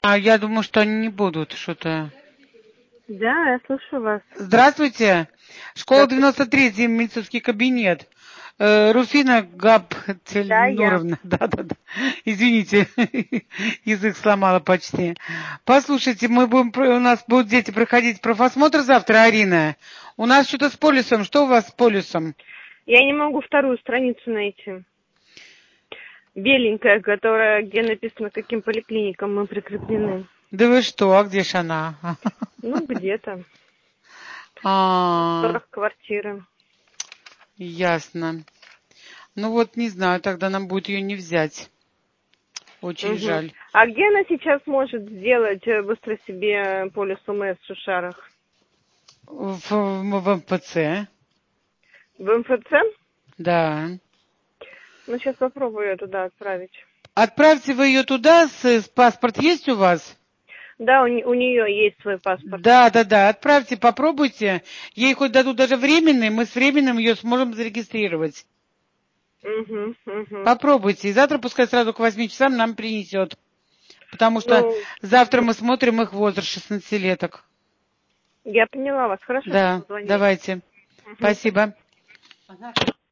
А я думаю, что они не будут что-то. Да, я слушаю вас. Здравствуйте. Школа 93, медицинский кабинет. Руфина Да, я. Габтельнуровна. Да. Извините, язык сломала почти. Послушайте, у нас будут дети проходить профосмотр завтра, Арина. У нас что-то с полюсом. Что у вас с полюсом? Я не могу вторую страницу найти. Беленькая, которая, где написано, каким поликлиникам мы прикреплены. Да вы что, а где ж она? Ну, где-то. В 40 квартиры. Ясно. Ну вот, не знаю, тогда нам будет ее не взять. Очень жаль. А где она сейчас может сделать быстро себе полис УМС в Шушарах? В МФЦ. В МФЦ? Да. Ну, сейчас попробую ее туда отправить. Отправьте вы ее туда, паспорт есть у вас? Да, у нее есть свой паспорт. Да, отправьте, попробуйте. Ей хоть дадут даже временный, мы с временным ее сможем зарегистрировать. Попробуйте. И завтра пускай сразу к 8 часам нам принесет. Потому что завтра мы смотрим их возраст 16-леток. Я поняла вас. Хорошо, Да, что позвонили. давайте. Спасибо.